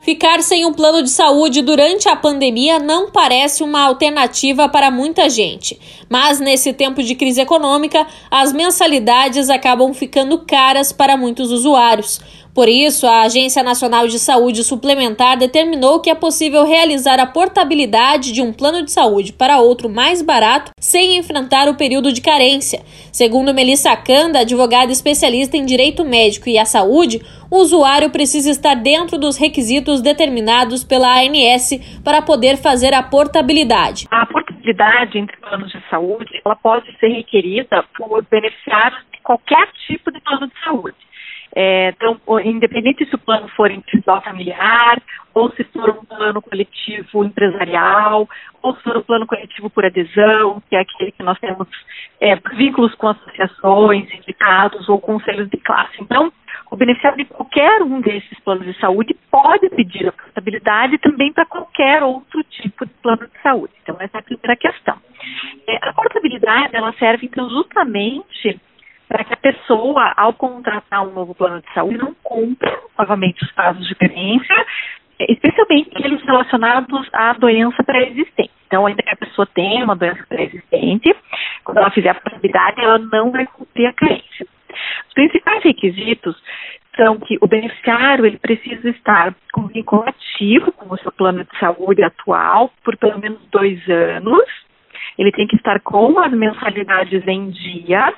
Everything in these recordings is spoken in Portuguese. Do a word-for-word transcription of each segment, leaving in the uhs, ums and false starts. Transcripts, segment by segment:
Ficar sem um plano de saúde durante a pandemia não parece uma alternativa para muita gente. Mas nesse tempo de crise econômica, as mensalidades acabam ficando caras para muitos usuários. Por isso, a Agência Nacional de Saúde Suplementar determinou que é possível realizar a portabilidade de um plano de saúde para outro mais barato sem enfrentar o período de carência. Segundo Melissa Kanda, advogada especialista em direito médico e à saúde, o usuário precisa estar dentro dos requisitos determinados pela A N S para poder fazer a portabilidade. A portabilidade entre planos de saúde ela pode ser requerida por beneficiários de qualquer tipo de plano de saúde. É, então, independente se o plano for individual familiar, ou se for um plano coletivo empresarial, ou se for um plano coletivo por adesão, que é aquele que nós temos é, vínculos com associações, sindicatos ou conselhos de classe. Então, o beneficiário de qualquer um desses planos de saúde pode pedir a portabilidade também para qualquer outro tipo de plano de saúde. Então, essa é a primeira questão. É, a portabilidade, ela serve, então, justamente para que a pessoa, ao contratar um novo plano de saúde, não cumpra novamente os prazos de carência, especialmente aqueles relacionados à doença pré-existente. Então, ainda que a pessoa tenha uma doença pré-existente, quando ela fizer a portabilidade, ela não vai cumprir a carência. Os principais requisitos são que o beneficiário ele precisa estar com vínculo ativo com o seu plano de saúde atual por pelo menos dois anos, ele tem que estar com as mensalidades em dia,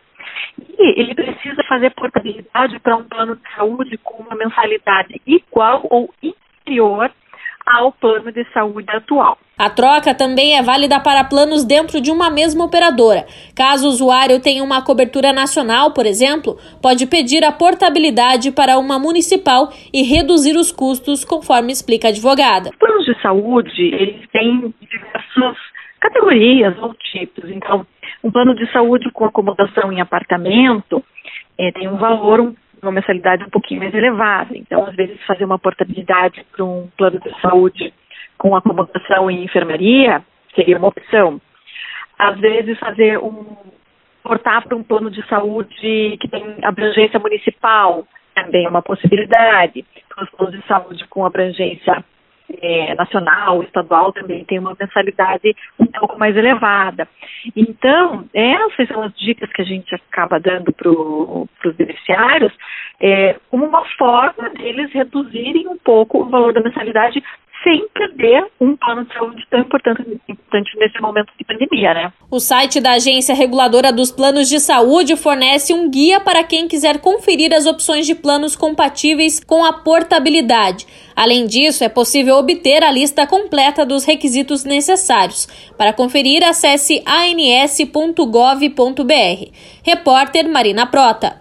e ele precisa fazer portabilidade para um plano de saúde com uma mensalidade igual ou inferior ao plano de saúde atual. A troca também é válida para planos dentro de uma mesma operadora. Caso o usuário tenha uma cobertura nacional, por exemplo, pode pedir a portabilidade para uma municipal e reduzir os custos, conforme explica a advogada. Os planos de saúde, eles têm diversas categorias ou tipos. Então, um plano de saúde com acomodação em apartamento é, tem um valor, um, uma mensalidade um pouquinho mais elevada. Então, às vezes, fazer uma portabilidade para um plano de saúde com acomodação em enfermaria seria uma opção. Às vezes, fazer um portar para um plano de saúde que tem abrangência municipal também é uma possibilidade. Para os planos de saúde com abrangência É, nacional, estadual, também tem uma mensalidade um pouco mais elevada. Então, essas são as dicas que a gente acaba dando para os beneficiários, é, como uma forma deles reduzirem um pouco o valor da mensalidade sem perder um plano de saúde tão importante, importante nesse momento de pandemia, né? O site da Agência Reguladora dos Planos de Saúde fornece um guia para quem quiser conferir as opções de planos compatíveis com a portabilidade. Além disso, é possível obter a lista completa dos requisitos necessários. Para conferir, acesse a n s ponto gov ponto b r. Repórter Marina Prota.